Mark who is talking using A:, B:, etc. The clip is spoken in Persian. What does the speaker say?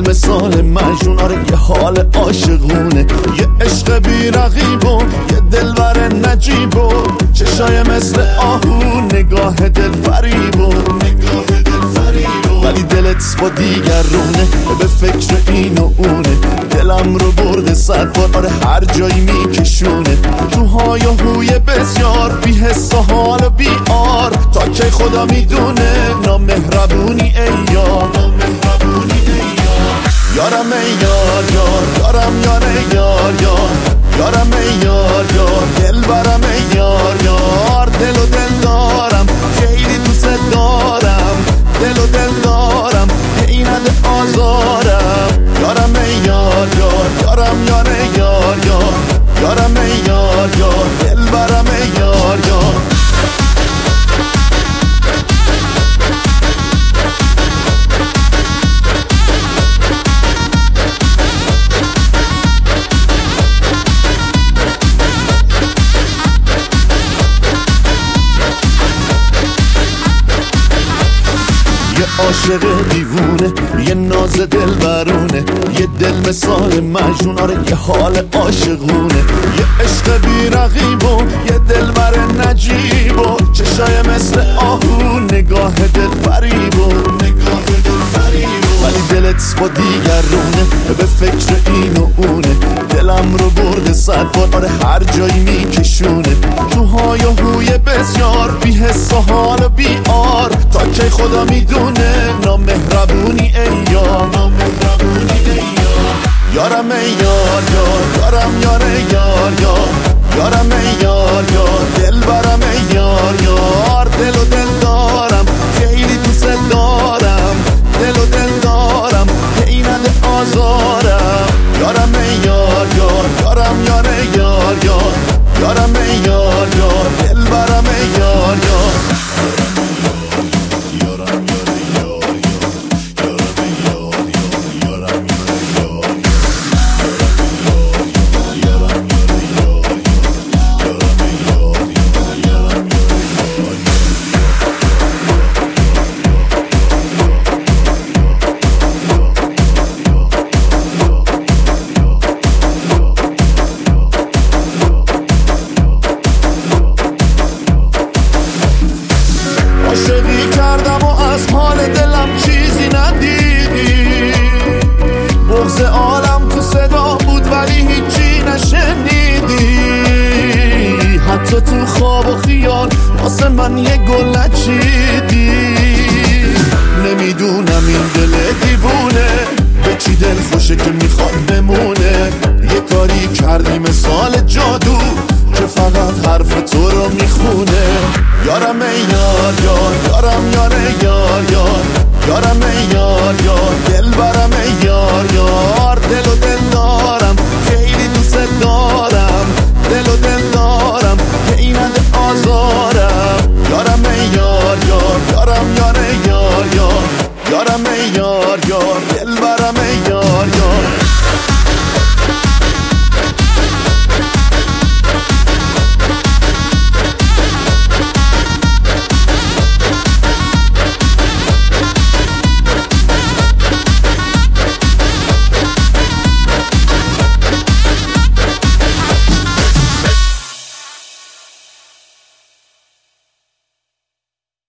A: دل مثال مجنون، آره یه حال عاشقونه، یه عشق بی رقیب و یه دلبر نجیب و چشای مثل آهو، نگاه دل فریب و ولی دلت با دیگرونه، به فکر این و اونه، دلم رو برده 100 بار، آره هر جایی میکشونه، تو های و هوی بسیار، بی حس و حال و بی آر، تا که خدا میدونه نامهربونی ای یار، یارم ای یار یار، یارم یاره یار یار، یارم ای یار یار، دل برم ای یار یار، دل و دل دارم خیلی دوست دارم، دل و دل دارم هی نده آزارم، یارم ای یار یار، یارم یاره یار یار، یارم ای یار یار، دل برم ای یار یار. یه عاشق دیوونه، یه ناز دل برونه، یه دل مثال مجنون، آره یه حال عاشقونه، یه عشق بی رقیب و یه دلبر نجیب و چشای مثل آهو، نگاه دل فریب و ولی دلت با دیگرونه، به فکر این و اونه، دلم رو برده 100 بار، آره هر جایی میکشونه، تو های و هوی بسیار، بی حس و حال و بی آر، تا که خدا میدونه نامهربونی ای یار، یارم ای یار یار، یارم یاره یار یار، یارم ای یار یار، دل برم ای یار یار، دل و دل دارم خیلی دوست دارم، دل و دل دارم هی نده آزارم، یارم ای یار یار، یارم یاره یار یار، یارم ای یار یار، دل برم ای یار یار. عاشقی کردم و از حال دلم چیزی ندیدی، بغض عالم تو صدا بود ولی هیچی نشنیدی، حتی تو خواب و خیال واسه من یه گل نچیدی، نمیدونم این دل دیوونه به چی دل خوشه که میخواد بمونه، یه کاری کردی مثال جادو که فقط حرف